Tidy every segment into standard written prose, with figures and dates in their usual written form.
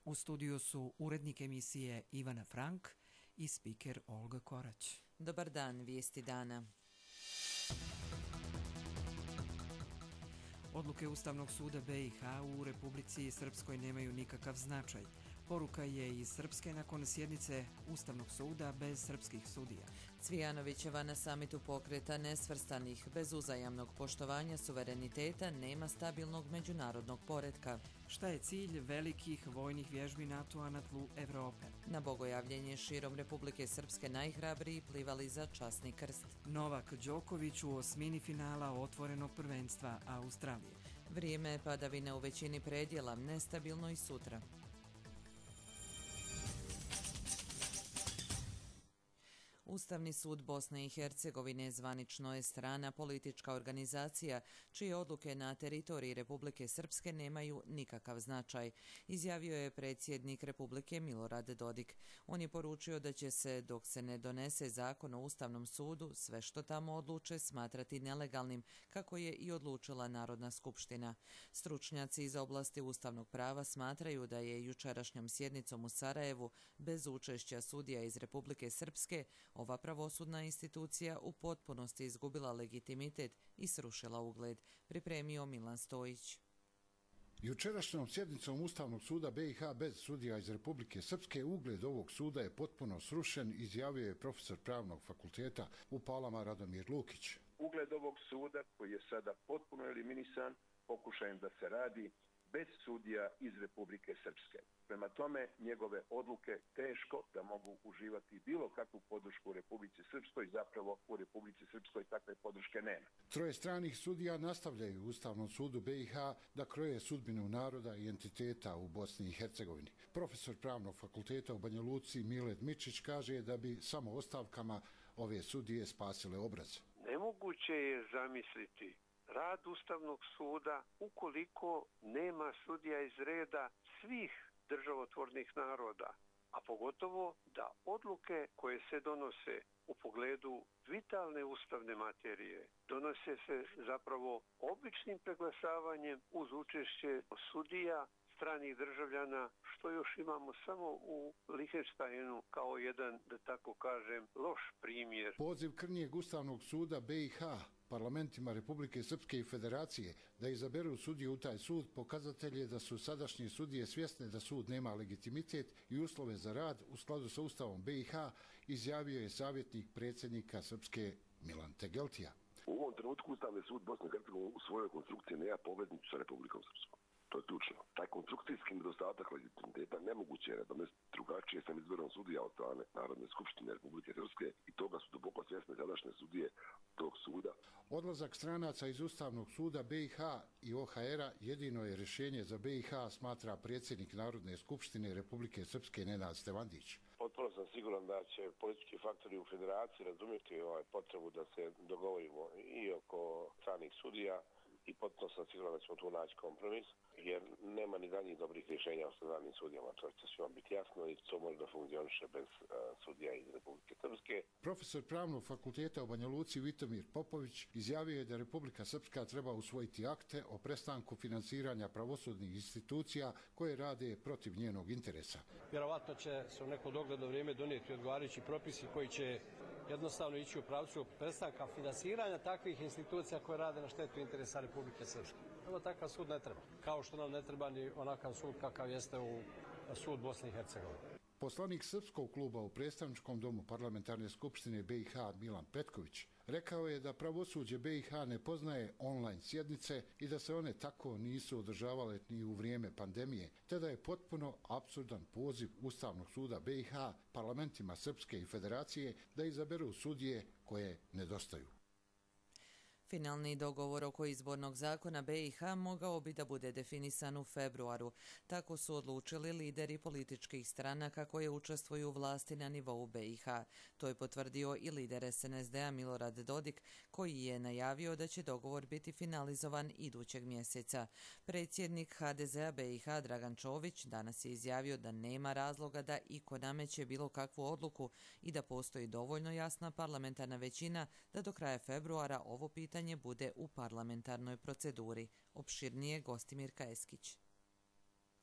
U studiju su urednik emisije Ivana Frank i spiker Olga Korać. Dobar dan, vijesti dana. Odluke Ustavnog suda BiH u Republici Srpskoj nemaju nikakav značaj. Poruka je iz Srpske nakon sjednice Ustavnog suda bez srpskih sudija. Cvijanovićeva na samitu pokreta nesvrstanih. Bez uzajamnog poštovanja suvereniteta nema stabilnog međunarodnog poretka. Šta je cilj velikih vojnih vježbi NATO-a na tlu Evrope? Na bogojavljenje širom Republike Srpske najhrabriji plivali za časni krst. Novak Đoković u osmini finala otvorenog prvenstva Australije. Vrijeme padavine u većini predjela, nestabilno i sutra. Ustavni sud Bosne i Hercegovine zvanično je strana politička organizacija čije odluke na teritoriji Republike Srpske nemaju nikakav značaj, izjavio je predsjednik Republike Milorad Dodik. On je poručio da će se, dok se ne donese zakon o Ustavnom sudu, sve što tamo odluče smatrati nelegalnim, kako je i odlučila Narodna skupština. Stručnjaci iz oblasti ustavnog prava smatraju da je jučerašnjom sjednicom u Sarajevu, bez učešća sudija iz Republike Srpske, ova pravosudna institucija u potpunosti izgubila legitimitet i srušila ugled, pripremio Milan Stojić. Jučerašnjom sjednicom Ustavnog suda BiH bez sudija iz Republike Srpske ugled ovog suda je potpuno srušen, izjavio je profesor Pravnog fakulteta u Palama Radomir Lukić. Ugled ovog suda, koji je sada potpuno eliminisan, pokušajem da se radi bez sudija iz Republike Srpske. Prema tome, njegove odluke teško da mogu uživati bilo kakvu podršku u Republici Srpskoj, zapravo u Republici Srpskoj takve podrške nema. Troje stranih sudija nastavljaju u Ustavnom sudu BiH da kroje sudbinu naroda i entiteta u Bosni i Hercegovini. Profesor Pravnog fakulteta u Banja Luci Miled Mičić kaže da bi samo ostavkama ove sudije spasile obraz. Nemoguće je zamisliti rad Ustavnog suda ukoliko nema sudija iz reda svih državotvornih naroda, a pogotovo da odluke koje se donose u pogledu vitalne ustavne materije donose se zapravo običnim preglasavanjem uz učešće sudija stranih državljana, što još imamo samo u Lihtenštajnu kao jedan, da tako kažem, loš primjer. Poziv krnjeg Ustavnog suda BiH parlamentima Republike Srpske i Federacije da izaberu sudiju u taj sud pokazatelj je da su sadašnje sudije svjesne da sud nema legitimitet i uslove za rad u skladu sa Ustavom BiH, izjavio je savjetnik predsjednika Srpske Milan Tegeltija. U ovom trenutku Ustavni sud Bosne i Hercegovine u svojoj konstrukciji nema poveznicu sa Republikom Srpskom. To je ključno. Taj konstrukcijski nedostatak legitimiteta nemoguće je nadomestiti drugačije sam izborom sudija od strane Narodne skupštine Republike Srpske i toga su duboko svjesne sadašnje sudije tog suda. Odlazak stranaca iz Ustavnog suda BiH i OHR-a jedino je rješenje za BiH, smatra predsjednik Narodne skupštine Republike Srpske Nenad Stevandić. Potpuno sam siguran da će politički faktori u federaciji razumjeti potrebu da se dogovorimo i oko stranih sudija i potpuno sam siguran da ćemo tu naći kompromis, jer nema ni danjih dobrih rješenja o stranim sudijama, to će svima biti jasno i to može da funkcioniše bez sudija iz Republike Srpske. Profesor Pravnog fakulteta u Banja Luci Vitomir Popović izjavio je da Republika Srpska treba usvojiti akte o prestanku finansiranja pravosudnih institucija koje rade protiv njenog interesa. Vjerovatno će se u neko dogledno vrijeme donijeti odgovarajući propisi koji će jednostavno ići u pravcu prestanka finansiranja takvih institucija koje rade na štetu interesa Republike Srpske. Evo, takav sud ne treba. Kao što nam ne treba ni onakav sud kakav jeste u sud Bosne i Hercegovine. Poslanik Srpskog kluba u predstavničkom domu Parlamentarne skupštine BiH Milan Petković rekao je da pravosuđe BiH ne poznaje online sjednice i da se one tako nisu održavale ni u vrijeme pandemije, te da je potpuno apsurdan poziv Ustavnog suda BiH parlamentima Srpske i Federacije da izaberu sudije koje nedostaju. Finalni dogovor oko izbornog zakona BiH mogao bi da bude definisan u februaru. Tako su odlučili lideri političkih stranaka koje učestvuju u vlasti na nivou BiH. To je potvrdio i lider SNSD-a Milorad Dodik, koji je najavio da će dogovor biti finalizovan idućeg mjeseca. Predsjednik HDZ-a BiH Dragan Čović danas je izjavio da nema razloga da iko nameće bilo kakvu odluku i da postoji dovoljno jasna parlamentarna većina da do kraja februara ovo pitanje bude u parlamentarnoj proceduri. Opširnije Gostimir Kaeskić.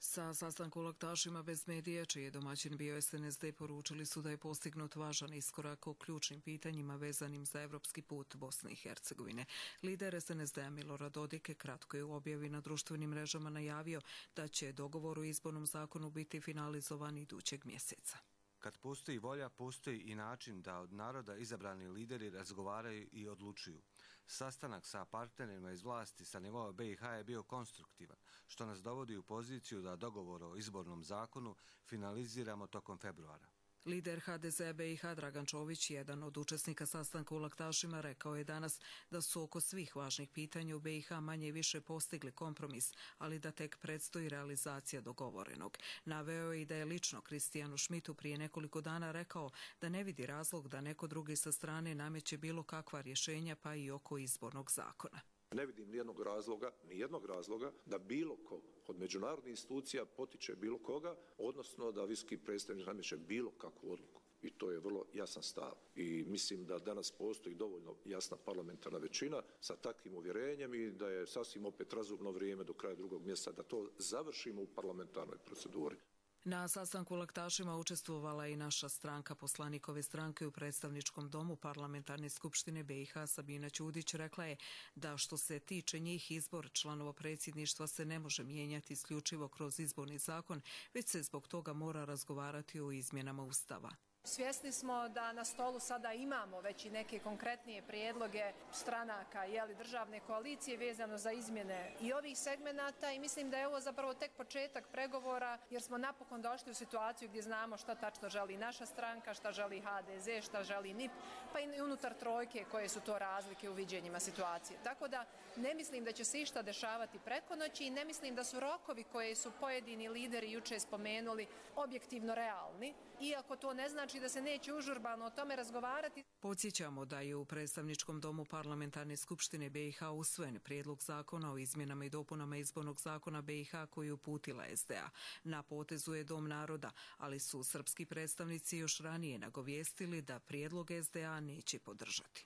Sa sastanku u Laktašima bez medija, čiji je domaćin bio SNSD, poručili su da je postignut važan iskorak u ključnim pitanjima vezanim za evropski put Bosne i Hercegovine. Lider SNSD-a Milorad Dodik kratko je u objavi na društvenim mrežama najavio da će dogovor o izbornom zakonu biti finalizovan idućeg mjeseca. Kad postoji volja, postoji i način da od naroda izabrani lideri razgovaraju i odlučuju. Sastanak sa partnerima iz vlasti sa nivoa BiH je bio konstruktivan, što nas dovodi u poziciju da dogovor o izbornom zakonu finaliziramo tokom februara. Lider HDZ BiH Dragan Čović, jedan od učesnika sastanka u Laktašima, rekao je danas da su oko svih važnih pitanja u BiH manje i više postigli kompromis, ali da tek predstoji realizacija dogovorenog. Naveo je i da je lično Kristijanu Šmitu prije nekoliko dana rekao da ne vidi razlog da neko drugi sa strane nameće bilo kakva rješenja, pa i oko izbornog zakona. Ne vidim nijednog razloga da bilo ko od međunarodnih institucija potiče bilo koga, odnosno da visoki predstavnik nameće bilo kakvu odluku. I to je vrlo jasan stav. I mislim da danas postoji dovoljno jasna parlamentarna većina sa takvim uvjerenjem i da je sasvim opet razumno vrijeme do kraja drugog mjeseca da to završimo u parlamentarnoj proceduri. Na sastanku u Laktašima učestvovala i naša stranka. Poslanikove stranke u predstavničkom domu Parlamentarne skupštine BiH Sabina Ćudić rekla je da što se tiče njih izbor članova predsjedništva se ne može mijenjati isključivo kroz izborni zakon, već se zbog toga mora razgovarati o izmjenama Ustava. Svjesni smo da na stolu sada imamo već i neke konkretnije prijedloge stranaka državne koalicije vezano za izmjene i ovih segmenata i mislim da je ovo zapravo tek početak pregovora jer smo napokon došli u situaciju gdje znamo šta tačno želi naša stranka, šta želi HDZ, šta želi NIP, pa i unutar trojke koje su to razlike u viđenjima situacije. Tako da ne mislim da će se išta dešavati preko noći i ne mislim da su rokovi koje su pojedini lideri jučer spomenuli objektivno realni, iako to ne znači da se neće užurbano o tome razgovarati. Podsjećamo da je u predstavničkom domu Parlamentarne skupštine BiH usvojen prijedlog zakona o izmjenama i dopunama izbornog zakona BiH koji je uputila SDA. Na potezu je Dom naroda, ali su srpski predstavnici još ranije nagovijestili da prijedlog SDA neće podržati.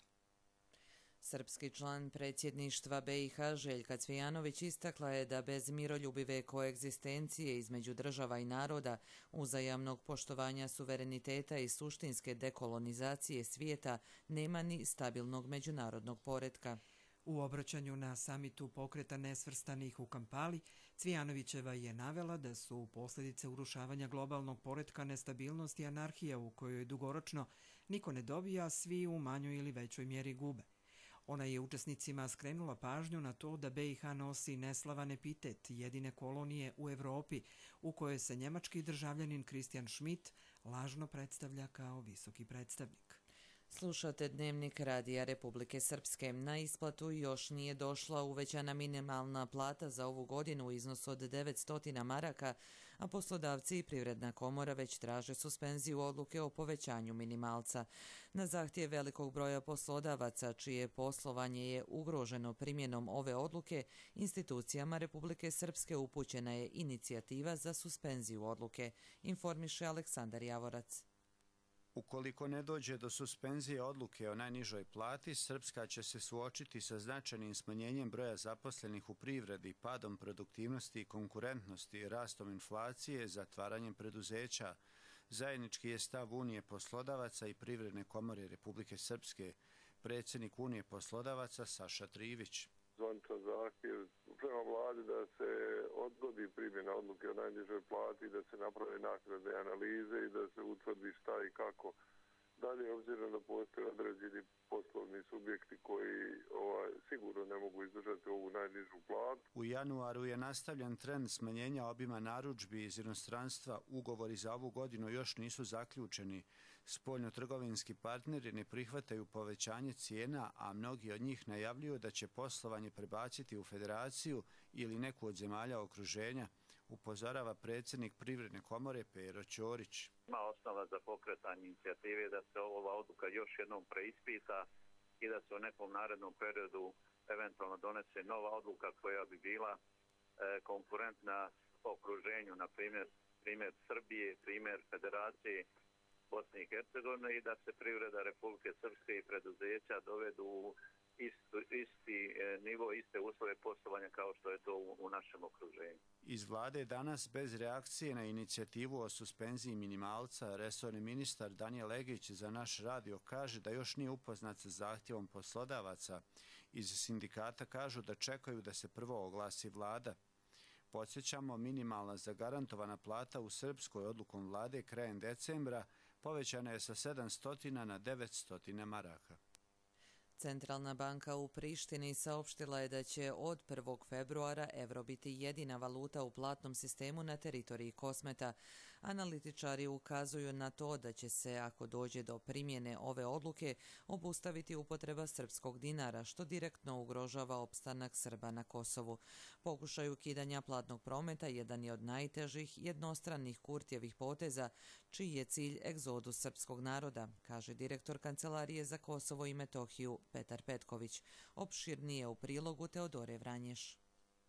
Srpski član predsjedništva BiH Željka Cvijanović istakla je da bez miroljubive koegzistencije između država i naroda, uzajamnog poštovanja suvereniteta i suštinske dekolonizacije svijeta nema ni stabilnog međunarodnog poretka. U obraćanju na samitu Pokreta nesvrstanih u Kampali, Cvijanovićeva je navela da su posljedice urušavanja globalnog poretka nestabilnost i anarhija u kojoj dugoročno niko ne dobija, svi u manjoj ili većoj mjeri gube. Ona je učesnicima skrenula pažnju na to da BiH nosi neslavan epitet jedine kolonije u Evropi u kojoj se njemački državljanin Kristijan Schmidt lažno predstavlja kao visoki predstavnik. Slušate Dnevnik Radija Republike Srpske. Na isplatu još nije došla uvećana minimalna plata za ovu godinu u iznosu od 900 maraka, a poslodavci i Privredna komora već traže suspenziju odluke o povećanju minimalca. Na zahtjev velikog broja poslodavaca, čije poslovanje je ugroženo primjenom ove odluke, institucijama Republike Srpske upućena je inicijativa za suspenziju odluke, informiše Aleksandar Javorac. Ukoliko ne dođe do suspenzije odluke o najnižoj plati, Srpska će se suočiti sa značajnim smanjenjem broja zaposlenih u privredi, padom produktivnosti i konkurentnosti, rastom inflacije, zatvaranjem preduzeća. Zajednički je stav Unije poslodavaca i Privredne komore Republike Srpske. Predsjednik Unije poslodavaca Saša Trivić. Zvaničan zahtjev prema vladi da se odgodi primjena odluke o najnižoj plati, da se naprave naknadne analize i da se utvrdi šta i kako dalje, obzirom da postoje određeni poslovni subjekti koji sigurno ne mogu izdržati ovu najnižu platu. U januaru je nastavljen trend smanjenja obima narudžbi iz inostranstva. Ugovori za ovu godinu još nisu zaključeni. Spoljnotrgovinski partneri ne prihvataju povećanje cijena, a mnogi od njih najavljuju da će poslovanje prebaciti u federaciju ili neku od zemalja okruženja, upozorava predsjednik Privredne komore Pero Ćorić. Ima osnova za pokretanje inicijative da se ova odluka još jednom preispita i da se u nekom narednom periodu eventualno donese nova odluka koja bi bila konkurentna okruženju, na primjer Srbije, primjer Federacije Bosne i Hercegovine, i da se privreda Republike Srpske i preduzeća dovedu u isti nivo, iste uslove poslovanja kao što je to u našem okruženju. Iz vlade danas bez reakcije na inicijativu o suspenziji minimalca resorni ministar Danijel Legić za naš radio kaže da još nije upoznat sa zahtjevom poslodavaca. Iz sindikata kažu da čekaju da se prvo oglasi vlada. Podsjećamo, minimalna zagarantovana plata u Srpskoj odlukom vlade krajem decembra povećana je sa 700 na 900 maraka. Centralna banka u Prištini saopštila je da će od 1. februara evro biti jedina valuta u platnom sistemu na teritoriji Kosmeta. Analitičari ukazuju na to da će se, ako dođe do primjene ove odluke, obustaviti upotreba srpskog dinara, što direktno ugrožava opstanak Srba na Kosovu. Pokušaj ukidanja platnog prometa jedan je od najtežih jednostranih Kurtijevih poteza, čiji je cilj egzodus srpskog naroda, kaže direktor Kancelarije za Kosovo i Metohiju Petar Petković. Opširnije u prilogu Teodore Vranješ.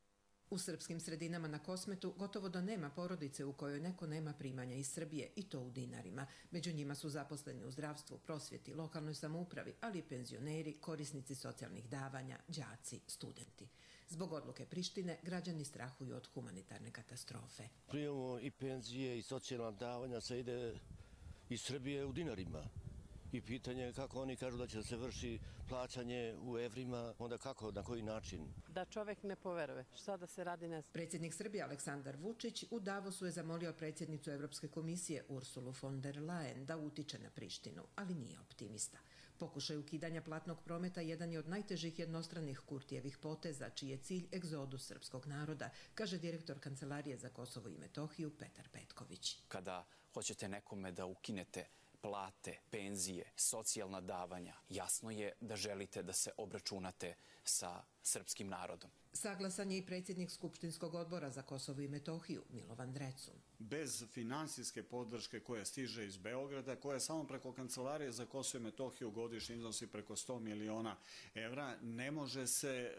U srpskim sredinama na Kosmetu gotovo da nema porodice u kojoj neko nema primanja iz Srbije, i to u dinarima. Među njima su zaposleni u zdravstvu, prosvjeti, lokalnoj samoupravi, ali i penzioneri, korisnici socijalnih davanja, đaci, studenti. Zbog odluke Prištine, građani strahuju od humanitarne katastrofe. Primamo i penzije i socijalna davanja, sve ide iz Srbije u dinarima. I pitanje je kako oni kažu da će se vrši plaćanje u evrima, onda kako, na koji način? Da čovek ne poveruje. Šta da se radi ne znam. Predsjednik Srbije Aleksandar Vučić u Davosu je zamolio predsjednicu Evropske komisije Ursulu von der Leyen da utiče na Prištinu, ali nije optimista. Pokušaj ukidanja platnog prometa jedan je od najtežih jednostranih Kurtijevih poteza, čiji je cilj egzodus srpskog naroda, kaže direktor Kancelarije za Kosovo i Metohiju Petar Petković. Kada hoćete nekome da ukinete plate, penzije, socijalna davanja, jasno je da želite da se obračunate sa srpskim narodom. Saglasan je i predsjednik Skupštinskog odbora za Kosovo i Metohiju, Milovan Drecun. Bez finansijske podrške koja stiže iz Beograda, koja samo preko Kancelarije za Kosovo i Metohiju godišnje iznosi preko 100 miliona evra, ne može se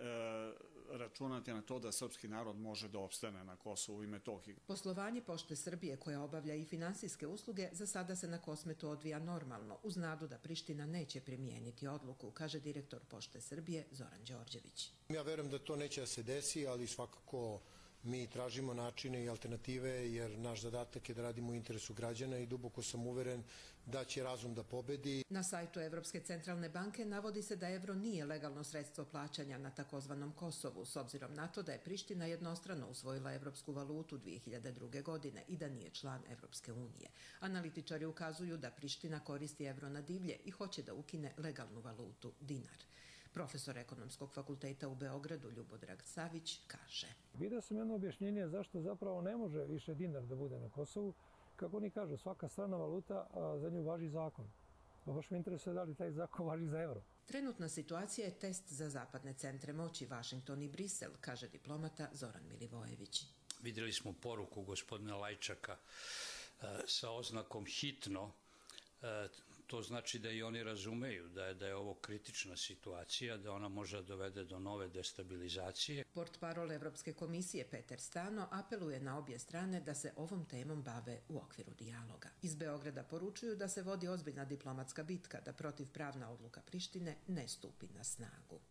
računati na to da srpski narod može da opstane na Kosovu i Metohiji. Poslovanje Pošte Srbije, koja obavlja i finansijske usluge, za sada se na Kosmetu odvija normalno, uz nadu da Priština neće primijeniti odluku, kaže direktor Pošte Srbije Zoran Đorđević. Ja verujem da to neće da se desi, ali svakako mi tražimo načine i alternative, jer naš zadatak je da radimo u interesu građana i duboko sam uveren da će razum da pobedi. Na sajtu Evropske centralne banke navodi se da evro nije legalno sredstvo plaćanja na takozvanom Kosovu, s obzirom na to da je Priština jednostrano usvojila evropsku valutu 2002. godine i da nije član Evropske unije. Analitičari ukazuju da Priština koristi evro na divlje i hoće da ukine legalnu valutu dinar. Profesor Ekonomskog fakulteta u Beogradu Ljubodrag Savić kaže: Vidio sam jedno objašnjenje zašto zapravo ne može više dinar da bude na Kosovu. Kako oni kažu, svaka strana valuta, a za nju važi zakon. Pa baš me interesuje da li taj zakon važi za evro. Trenutna situacija je test za zapadne centre moći, Vašington i Brisel, kaže diplomata Zoran Milivojević. Vidjeli smo poruku gospodina Lajčaka sa oznakom hitno. To znači da i oni razumeju da je ovo kritična situacija, da ona može dovede do nove destabilizacije. Portparol Evropske komisije Peter Stano apeluje na obje strane da se ovom temom bave u okviru dijaloga. Iz Beograda poručuju da se vodi ozbiljna diplomatska bitka da protivpravna odluka Prištine ne stupi na snagu.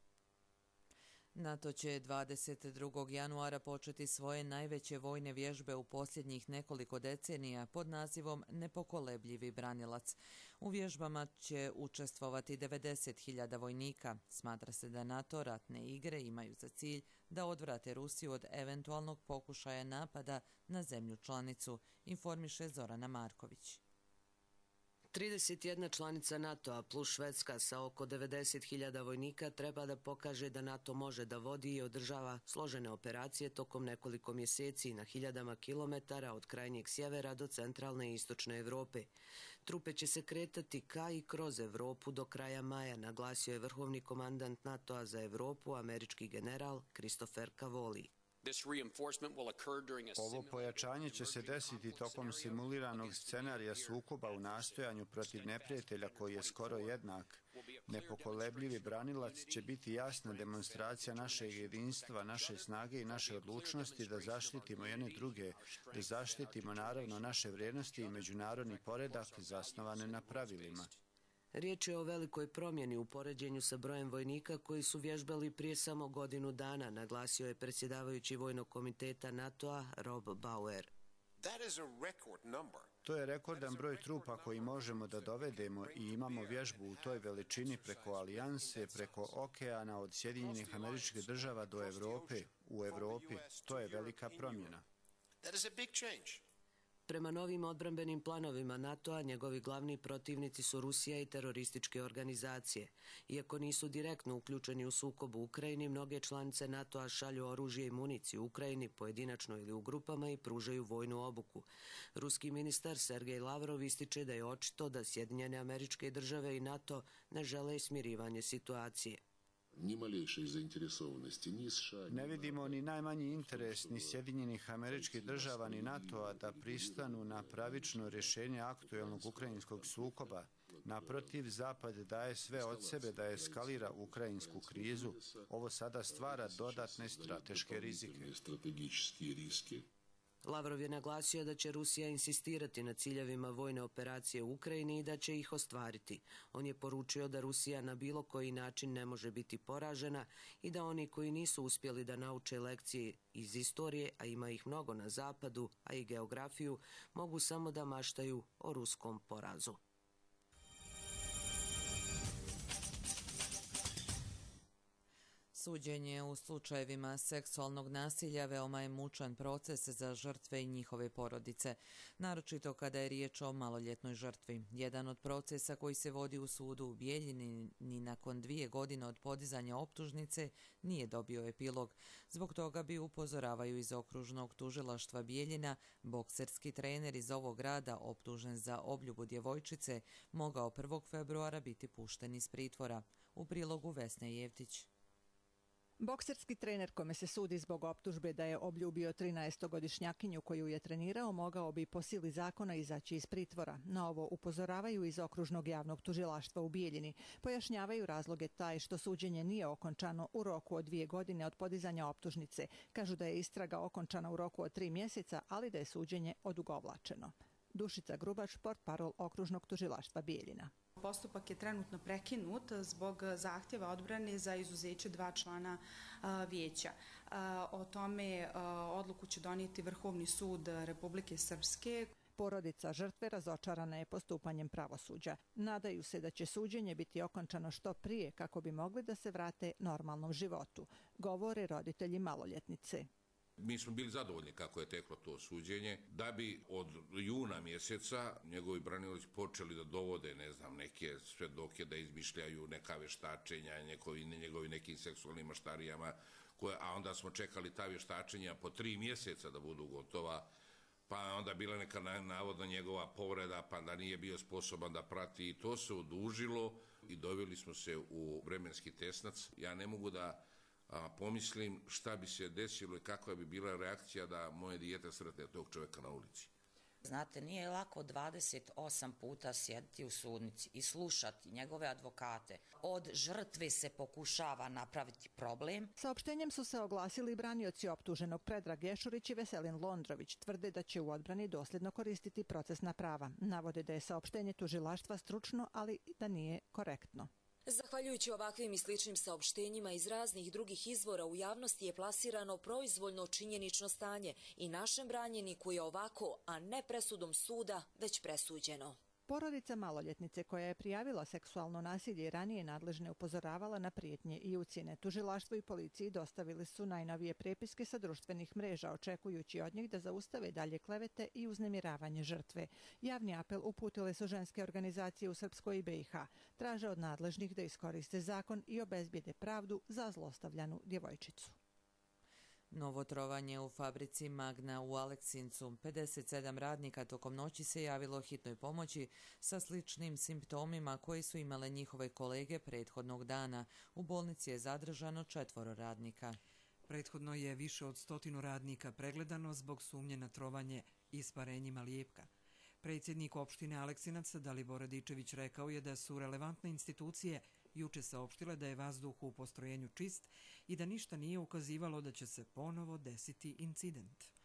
NATO će 22. januara početi svoje najveće vojne vježbe u posljednjih nekoliko decenija pod nazivom Nepokolebljivi branilac. U vježbama će učestvovati 90.000 vojnika. Smatra se da NATO ratne igre imaju za cilj da odvrate Rusiju od eventualnog pokušaja napada na zemlju članicu, informiše Zorana Marković. 31 članica NATO-a plus Švedska sa oko 90.000 vojnika treba da pokaže da NATO može da vodi i održava složene operacije tokom nekoliko mjeseci na hiljadama kilometara od krajnjeg sjevera do centralne i istočne Evrope. Trupe će se kretati ka i kroz Evropu do kraja maja, naglasio je vrhovni komandant NATO-a za Evropu, američki general Christopher Cavoli. Ovo pojačanje će se desiti tokom simuliranog scenarija sukoba u nastojanju protiv neprijatelja koji je skoro jednak. Nepokolebljivi branilac će biti jasna demonstracija našeg jedinstva, naše snage i naše odlučnosti da zaštitimo jedne druge, da zaštitimo naravno naše vrijednosti i međunarodni poredak zasnovane na pravilima. Riječ je o velikoj promjeni u poređenju sa brojem vojnika koji su vježbali prije samo godinu dana, naglasio je predsjedavajući Vojnog komiteta NATO-a Rob Bauer. To je rekordan broj trupa koji možemo da dovedemo i imamo vježbu u toj veličini preko alijanse, preko okeana od Sjedinjenih Američkih Država do Evrope. U Evropi to je velika promjena. Prema novim odbrambenim planovima NATO-a, njegovi glavni protivnici su Rusija i terorističke organizacije. Iako nisu direktno uključeni u sukob u Ukrajini, mnoge članice NATO-a šalju oružje i municiju u Ukrajini, pojedinačno ili u grupama, i pružaju vojnu obuku. Ruski ministar Sergej Lavrov ističe da je očito da Sjedinjene Američke Države i NATO ne žele smirivanje situacije. Ne vidimo ni najmanji interes ni Sjedinjenih Američkih Država ni NATO-a da pristanu na pravično rješenje aktuelnog ukrajinskog sukoba. Naprotiv, Zapad daje sve od sebe da eskalira ukrajinsku krizu. Ovo sada stvara dodatne strateške rizike. Lavrov je naglasio da će Rusija insistirati na ciljevima vojne operacije u Ukrajini i da će ih ostvariti. On je poručio da Rusija na bilo koji način ne može biti poražena i da oni koji nisu uspjeli da nauče lekcije iz istorije, a ima ih mnogo na zapadu, a i geografiju, mogu samo da maštaju o ruskom porazu. Suđenje u slučajevima seksualnog nasilja veoma je mučan proces za žrtve i njihove porodice, naročito kada je riječ o maloljetnoj žrtvi. Jedan od procesa koji se vodi u sudu u Bijeljini ni nakon 2 godine od podizanja optužnice nije dobio epilog. Zbog toga bi, upozoravaju iz okružnog tužilaštva Bijeljina, bokserski trener iz ovog grada optužen za obljubu djevojčice mogao 1. februara biti pušten iz pritvora. U prilogu Vesne Jevtić. Bokserski trener kome se sudi zbog optužbe da je obljubio 13-godišnjakinju koju je trenirao mogao bi po sili zakona izaći iz pritvora. Na ovo upozoravaju iz okružnog javnog tužilaštva u Bijeljini. Pojašnjavaju razloge taj što suđenje nije okončano u roku od 2 godine od podizanja optužnice. Kažu da je istraga okončana u roku od 3 mjeseca, ali da je suđenje odugovlačeno. Dušica Grubač, portparol okružnog tužilaštva Bijeljina. Postupak je trenutno prekinut zbog zahtjeva odbrane za izuzeće 2 člana vijeća. O tome odluku će donijeti Vrhovni sud Republike Srpske. Porodica žrtve razočarana je postupanjem pravosuđa. Nadaju se da će suđenje biti okončano što prije kako bi mogli da se vrate normalnom životu, govore roditelji maloljetnice. Mi smo bili zadovoljni kako je teklo to suđenje, da bi od juna mjeseca njegovi branioci počeli da dovode, neke svedoke, da izmišljaju neka vještačenja, njegovi nekim seksualnim maštarijama, a onda smo čekali ta vještačenja po 3 mjeseca da budu gotova, pa je onda bila neka navodna njegova povreda, pa da nije bio sposoban da prati, i to se odužilo i doveli smo se u vremenski tesnac. Ja ne mogu da pomislim šta bi se desilo i kakva bi bila reakcija da moje dijete sretne tog čovjeka na ulici. Znate, nije lako 28 puta sjediti u sudnici i slušati njegove advokate. Od žrtve se pokušava napraviti problem. Saopštenjem su se oglasili branioci optuženog Predrag Ješurić i Veselin Londrović. Tvrde da će u odbrani dosljedno koristiti procesna prava. Navode da je saopštenje tužilaštva stručno, ali da nije korektno. Zahvaljujući ovakvim i sličnim saopštenjima iz raznih drugih izvora u javnosti je plasirano proizvoljno činjenično stanje i našem branjeniku je ovako, a ne presudom suda, već presuđeno. Porodica maloljetnice koja je prijavila seksualno nasilje ranije nadležne upozoravala na prijetnje i ucjene. Tužilaštvo i policiji dostavili su najnovije prepiske sa društvenih mreža, očekujući od njih da zaustave dalje klevete i uznemiravanje žrtve. Javni apel uputile su ženske organizacije u Srpskoj i BiH. Traže od nadležnih da iskoriste zakon i obezbijede pravdu za zlostavljanu djevojčicu. Novo trovanje u fabrici Magna u Aleksincu. 57 radnika tokom noći se javilo hitnoj pomoći sa sličnim simptomima koji su imale njihove kolege prethodnog dana. U bolnici je zadržano 4 radnika. Prethodno je više od 100 radnika pregledano zbog sumnje na trovanje isparenjima lijepka. Predsjednik opštine Aleksinac Dalibor Radičević rekao je da su relevantne institucije juče saopštile da je vazduh u postrojenju čist i da ništa nije ukazivalo da će se ponovo desiti incident.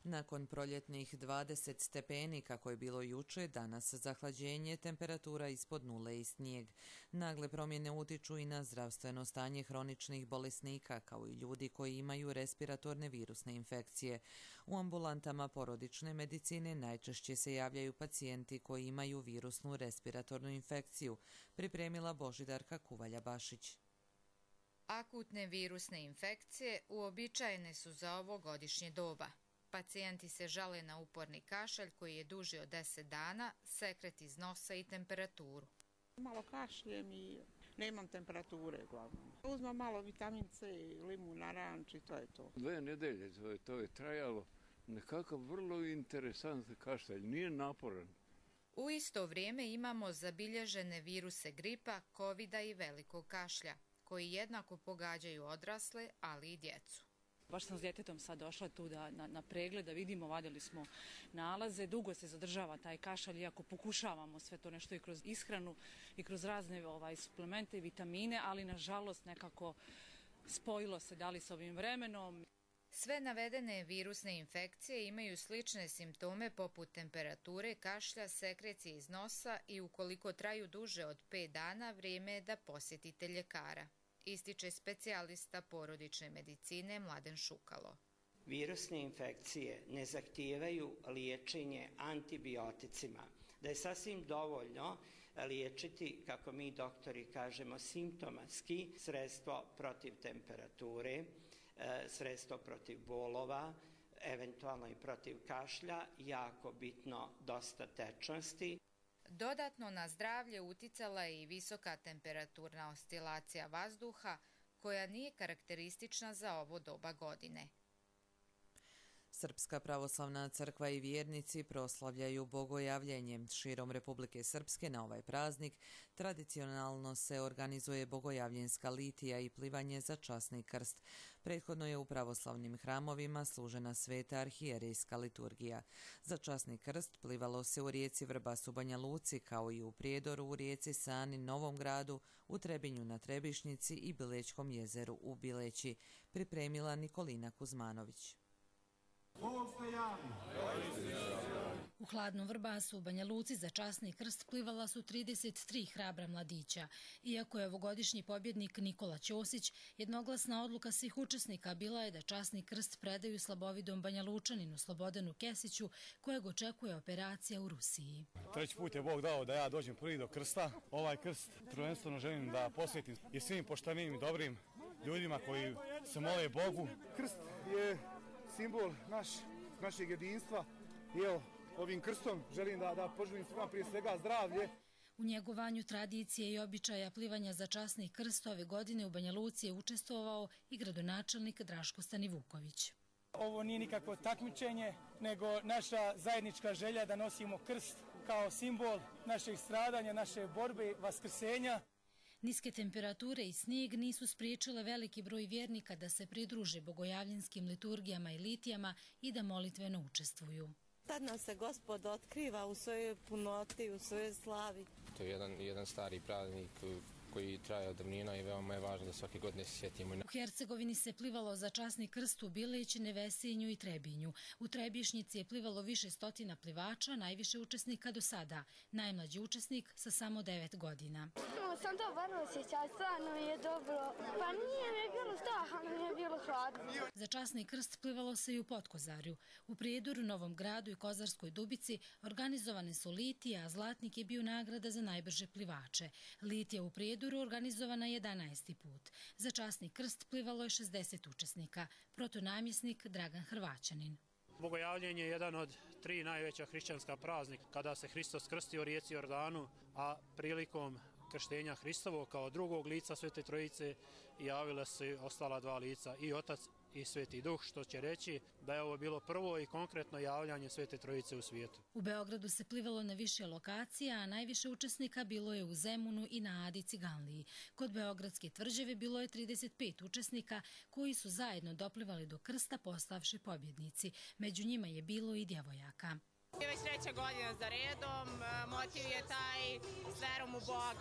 Nakon proljetnih 20 stepeni, kako je bilo juče, danas zahlađenje, temperatura ispod nule i snijeg. Nagle promjene utiču i na zdravstveno stanje hroničnih bolesnika, kao i ljudi koji imaju respiratorne virusne infekcije. U ambulantama porodične medicine najčešće se javljaju pacijenti koji imaju virusnu respiratornu infekciju, pripremila Božidarka Kuvalja-Bašić. Akutne virusne infekcije uobičajene su za ovo godišnje doba. Pacijenti se žale na uporni kašalj koji je duži od 10 dana, sekret iz nosa i temperaturu. Malo kašljem i nemam temperature uglavnom. Uzmem malo vitamin C, limun, naranč i to je to. 2 nedelje to je trajalo. Nekakav vrlo interesantan kašalj, nije naporan. U isto vrijeme imamo zabilježene viruse gripa, covida i velikog kašlja, koji jednako pogađaju odrasle, ali i djecu. Baš sam s djetetom sad došla tu na pregled da vidimo, vadili smo nalaze. Dugo se zadržava taj kašalj, iako pokušavamo sve to nešto i kroz ishranu i kroz razne suplemente i vitamine, ali nažalost nekako spojilo se da li s ovim vremenom. Sve navedene virusne infekcije imaju slične simptome poput temperature, kašlja, sekrecije iz nosa i ukoliko traju duže od 5 dana, vrijeme je da posjetite ljekara, ističe specijalista porodične medicine Mladen Šukalo. Virusne infekcije ne zahtijevaju liječenje antibioticima, da je sasvim dovoljno liječiti, kako mi doktori kažemo, simptomatski, sredstvo protiv temperature, sredstvo protiv bolova, eventualno i protiv kašlja, jako bitno dosta tečnosti. Dodatno na zdravlje uticala je i visoka temperaturna oscilacija vazduha, koja nije karakteristična za ovo doba godine. Srpska pravoslavna crkva i vjernici proslavljaju bogojavljenje. Širom Republike Srpske na ovaj praznik tradicionalno se organizuje bogojavljenska litija i plivanje za časni krst. Prethodno je u pravoslavnim hramovima služena sveta arhijerejska liturgija. Za časni krst plivalo se u rijeci Vrbas u Banja Luci, kao i u Prijedoru, u rijeci Sani, Novom Gradu, u Trebinju na Trebišnici i Bilećkom jezeru u Bileći, pripremila Nikolina Kuzmanović. U hladnom Vrbasu u Banja Luci za časni krst plivala su 33 hrabra mladića. Iako je ovogodišnji pobjednik Nikola Ćosić, jednoglasna odluka svih učesnika bila je da časni krst predaju slabovidom Banja Lučaninu Slobodanu Kesiću, kojeg očekuje operacija u Rusiji. 3. put je Bog dao da ja dođem prvi do krsta. Ovaj krst prvenstveno želim da posvetim i svim poštenim i dobrim ljudima koji se mole Bogu. Krst je simbol našeg jedinstva i evo, ovim krstom želim da poželim svima prije svega zdravlje. U njegovanju tradicije i običaja plivanja za časni krst ove godine u Banja Luci je učestvovao i gradonačelnik Draško Stanivuković. Ovo nije nikakvo takmičenje, nego naša zajednička želja da nosimo krst kao simbol našeg stradanja, naše borbe, vaskrsenja. Niske temperature i snijeg nisu spriječile veliki broj vjernika da se pridruže bogojavljenskim liturgijama i litijama i da molitveno učestvuju. Sad nam se Gospod otkriva u svojoj punoti, u svojoj slavi. To je jedan stari praznik koji traje od davnina i veoma je važno da svake godine se sjetimo. U Hercegovini se plivalo za časni krst u Bileć, Nevesinju i Trebinju. U Trebišnici je plivalo više stotina plivača, najviše učesnika do sada. Najmlađi učesnik sa samo 9 godina. Sam dobar osjećaj, stvarno je dobro. Pa nije mi bilo straha, mi je bilo hladno. Za časni krst plivalo se i u Potkozarju. U Prijedoru, Novom Gradu i Kozarskoj Dubici organizovane su litije, a zlatnik je bio nagrada za najbrže plivače. Litija u Prijedoru organizovana 11. put. Za časni krst plivalo je 60 učesnika. Protonamjesnik Dragan Hrvaćanin. Bogojavljenje je jedan od 3 najveća hrišćanska praznika kada se Hristos krstio u rijeci Jordanu, a prilikom krštenja Hristovo kao drugog lica Svete Trojice javila se ostala 2 lica, i Otac i Sveti Duh, što će reći da je ovo bilo prvo i konkretno javljanje Svete Trojice u svijetu. U Beogradu se plivalo na više lokacija, a najviše učesnika bilo je u Zemunu i na Adi Ciganliji. Kod Beogradske tvrđave bilo je 35 učesnika koji su zajedno doplivali do krsta poslavši pobjednici. Među njima je bilo i djevojaka. Već 3. godina za redom, motiv je taj s verom u Boga.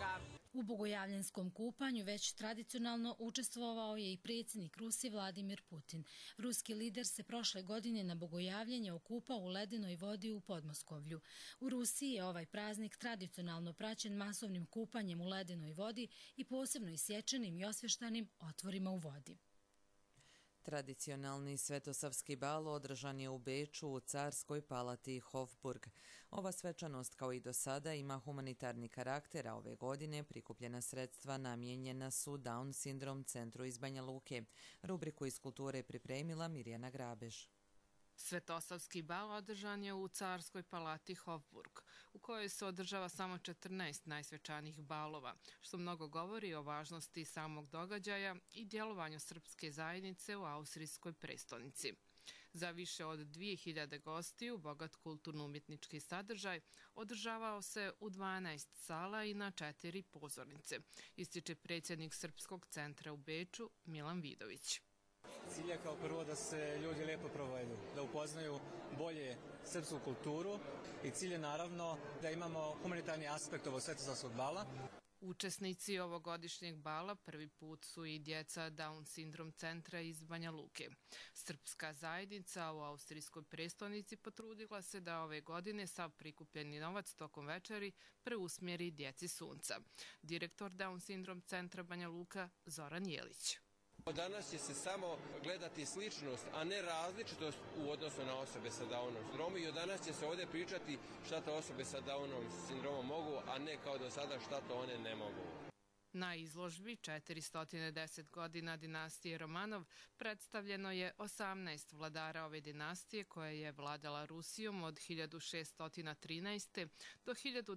U bogojavljenskom kupanju već tradicionalno učestvovao je i predsjednik Rusije Vladimir Putin. Ruski lider se prošle godine na bogojavljenje okupao u ledenoj vodi u Podmoskovlju. U Rusiji je ovaj praznik tradicionalno praćen masovnim kupanjem u ledenoj vodi i posebno isječenim i osvještanim otvorima u vodi. Tradicionalni svetosavski bal održan je u Beču u carskoj palati Hofburg. Ova svečanost kao i do sada ima humanitarni karakter, a ove godine prikupljena sredstva namijenjena su Down sindrom centru iz Banja Luke. Rubriku iz kulture pripremila Mirjana Grabež. Svetosavski bal održan je u carskoj palati Hofburg, u kojoj se održava samo 14 najsvečanijih balova, što mnogo govori o važnosti samog događaja i djelovanju srpske zajednice u austrijskoj prestonici. Za više od 2000 gostiju, bogat kulturno-umjetnički sadržaj održavao se u 12 sala i na 4 pozornice, ističe predsjednik Srpskog centra u Beču Milan Vidović. Cilj je kao prvo da se ljudi lijepo provedu, da upoznaju bolje srpsku kulturu i cilj je naravno da imamo humanitarni aspekt ovog svetosavskog bala. Učesnici ovogodišnjeg bala prvi put su i djeca Down sindrom centra iz Banja Luke. Srpska zajednica u austrijskoj prestonici potrudila se da ove godine sav prikupljeni novac tokom večeri preusmjeri djeci sunca. Direktor Down sindrom centra Banja Luka Zoran Jelić. Danas će se samo gledati sličnost, a ne različitost u odnosu na osobe sa Downom sindromom i od danas će se ovdje pričati šta to osobe sa Downom sindromom mogu, a ne kao do sada šta to one ne mogu. Na izložbi 410 godina dinastije Romanov predstavljeno je 18 vladara ove dinastije koja je vladala Rusijom od 1613. do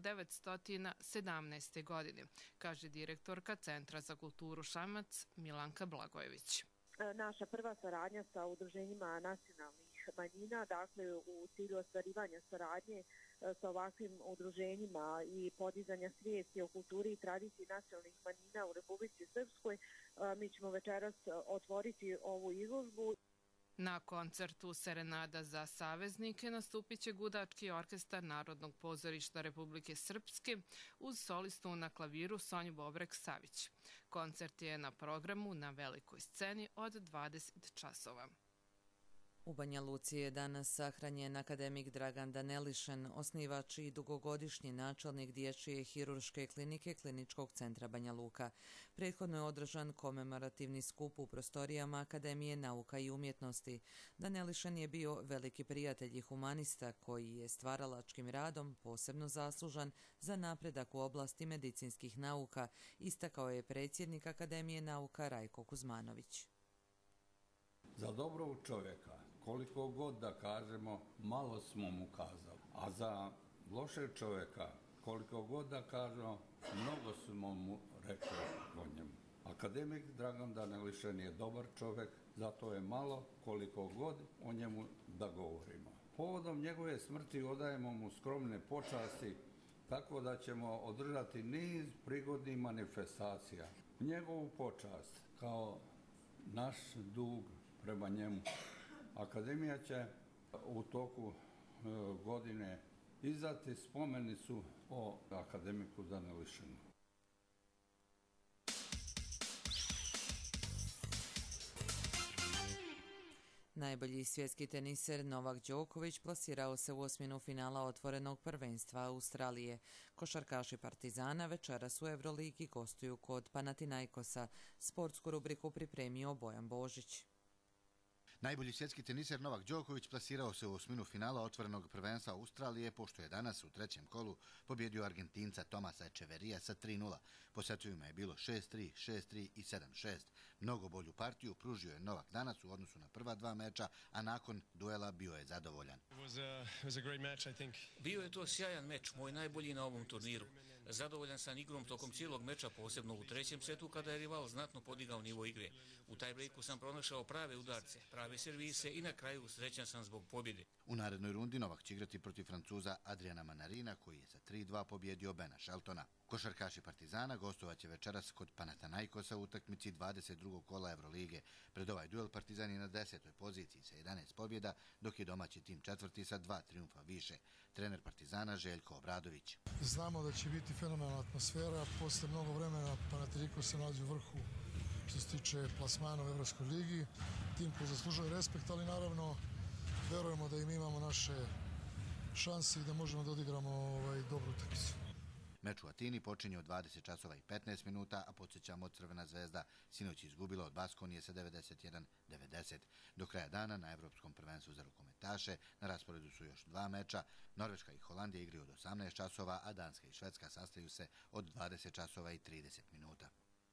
1917. godine, kaže direktorka Centra za kulturu Šamac Milanka Blagojević. Naša prva saradnja sa udruženjima nacionalnih manjina, dakle u cilju ostvarivanja saradnje sa ovakvim udruženjima i podizanja svijesti o kulturi i tradiciji nacionalnih manjina u Republici Srpskoj, mi ćemo večeras otvoriti ovu izložbu. Na koncertu Serenada za saveznike nastupit će gudački orkestar Narodnog pozorišta Republike Srpske uz solistu na klaviru Sonju Bobrek-Savić. Koncert je na programu na velikoj sceni od 20 časova. U Banja Luci je danas sahranjen akademik Dragan Danelišen, osnivač i dugogodišnji načelnik dječje hirurške klinike Kliničkog centra Banja Luka. Prethodno je održan komemorativni skup u prostorijama Akademije nauka i umjetnosti. Danelišen je bio veliki prijatelj i humanista koji je stvaralačkim radom posebno zaslužan za napredak u oblasti medicinskih nauka, istakao je predsjednik Akademije nauka Rajko Kuzmanović. Za dobrog čovjeka, koliko god da kažemo, malo smo mu kazali. A za lošeg čovjeka, koliko god da kažemo, mnogo smo mu rekli o njemu. Akademik Dragan Danelišen je dobar čovjek, zato je malo koliko god o njemu da govorimo. Povodom njegove smrti odajemo mu skromne počasti, tako da ćemo održati niz prigodnih manifestacija. Njegovu počast kao naš dug prema njemu. Akademija će u toku godine izdati spomenicu o akademiku Danelišenu. Najbolji svjetski teniser Novak Đoković plasirao se u osminu finala otvorenog prvenstva Australije. Košarkaši Partizana večeras u Euroligi gostuju kod Panathinaikosa. Sportsku rubriku pripremio Bojan Božić. Najbolji svjetski teniser Novak Đoković plasirao se u osminu finala otvorenog prvenstva Australije, pošto je danas u trećem kolu pobjedio Argentinca Tomasa Echeverrija sa 3:0. Po setovima je bilo 6:3, 6:3 i 7:6. Mnogo bolju partiju pružio je Novak danas u odnosu na prva dva meča, a nakon duela bio je zadovoljan. Bio je to sjajan meč, moj najbolji na ovom turniru. Zadovoljan sam igrom tokom cijelog meča, posebno u trećem setu kada je rival znatno podigao nivo igre. U tajbrejku sam pronašao prave udarce, prave servise i na kraju srećan sam zbog pobjede. U narednoj rundi Novak će igrati protiv Francuza Adriana Manarina, koji je sa 3:2 pobjedio Bena Sheltona. Košarkaši Partizana gostovaće večeras kod Panathinaikosa u utakmici 22. kola Evrolige. Pred ovaj duel Partizan je na 10. poziciji sa 11 pobjeda, dok je domaći tim četvrti sa 2 triumfa više. Trener Partizana Željko Obradović. Znamo da će biti fenomenalna atmosfera. Posle mnogo vremena Panathinaikos se nalazi u vrhu što se tiče plasmana u Evropskoj ligi. Tim koji zaslužuje respekt, ali naravno verujemo da im imamo naše šanse i da možemo da odigramo dobru utakmicu. Meč u Atini počinje od 20 časova i 15 minuta, a podsjećamo Crvena zvezda sinoć izgubila od Baskonije sa 91-90. Do kraja dana na Evropskom prvenstvu za rukometaše na rasporedu su još 2 meča. Norveška i Holandija igraju od 18 časova, a Danska i Švedska sastaju se od 20 časova i 30 minuta.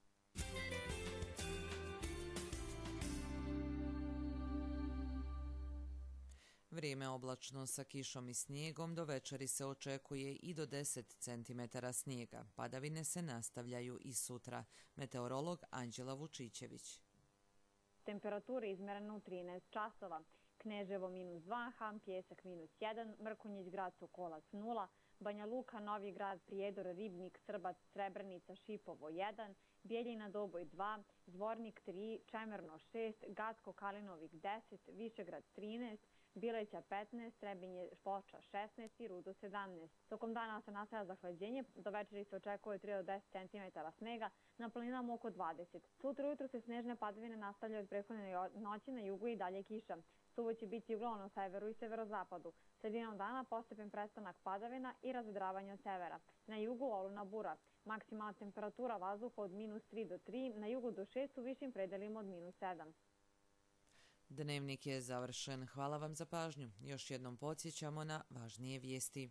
Vrijeme oblačno sa kišom i snijegom, do večeri se očekuje i do 10 cm snijega. Padavine se nastavljaju i sutra. Meteorolog Anđela Vučićević. Temperature izmerene u 13 časova. Kneževo -2, Ham Pjesak -1, Mrkonjić grad Sokolac 0, Banja Luka, Novi grad, Prijedor, Ribnik, Srbac, Srebrenica, Šipovo 1, Bijeljina Doboj 2, Zvornik 3, Čemerno 6, Gacko Kalinovik 10, Višegrad 13, Bileća 15, Trebinje Foča 16 i Rudo 17. Tokom dana se nastavlja zahlađenje, do večeri se očekuje 3 do 10 cm snega, na planinama oko 20. Sutra ujutru se snežne padavine nastavljaju od prethodne noći, na jugu i dalje kiša. Suvo će biti uglavnom na severu i severozapadu. Sredinom dana postepen prestanak padavina i razvedravanje od severa. Na jugu olujna bura. Maksimalna temperatura vazduha od -3 do 3, na jugu do 6, u višim predelima od -7. Dnevnik je završen. Hvala vam za pažnju. Još jednom podsjećamo na važnije vijesti.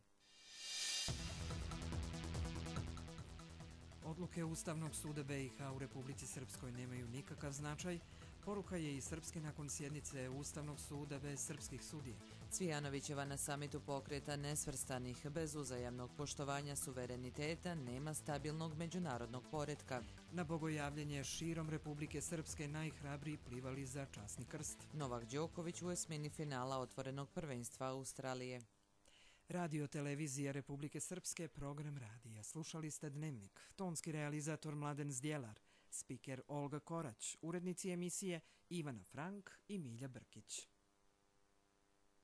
Odluke Ustavnog suda BiH u Republici Srpskoj nemaju nikakav značaj. Poruka je i Srpske nakon sjednice Ustavnog suda bez srpskih sudija. Cvijanovićeva na samitu pokreta nesvrstanih. Bez uzajamnog poštovanja suvereniteta nema stabilnog međunarodnog poretka. Na bogojavljenje širom Republike Srpske najhrabriji plivali za časni krst. Novak Đoković u osmini finala otvorenog prvenstva Australije. Radio televizija Republike Srpske, program radija. Slušali ste Dnevnik. Tonski realizator Mladen Zdjelar. Spiker Olga Korać, urednici emisije Ivana Frank i Milja Brkić.